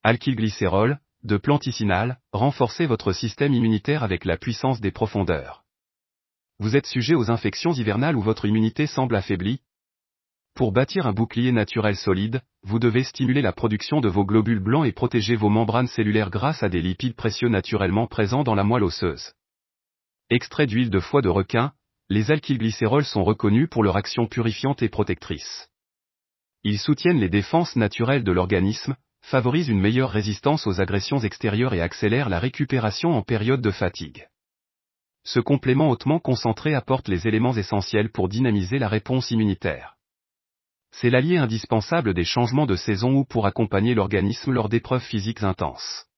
alkylglycérol, de planticinal, renforcez votre système immunitaire avec la puissance des profondeurs. Vous êtes sujet aux infections hivernales où votre immunité semble affaiblie? Pour bâtir un bouclier naturel solide, vous devez stimuler la production de vos globules blancs et protéger vos membranes cellulaires grâce à des lipides précieux naturellement présents dans la moelle osseuse. Extrait d'huile de foie de requin, les alkylglycérols sont reconnus pour leur action purifiante et protectrice. Ils soutiennent les défenses naturelles de l'organisme, favorisent une meilleure résistance aux agressions extérieures et accélèrent la récupération en période de fatigue. Ce complément hautement concentré apporte les éléments essentiels pour dynamiser la réponse immunitaire. C'est l'allié indispensable des changements de saison ou pour accompagner l'organisme lors d'épreuves physiques intenses.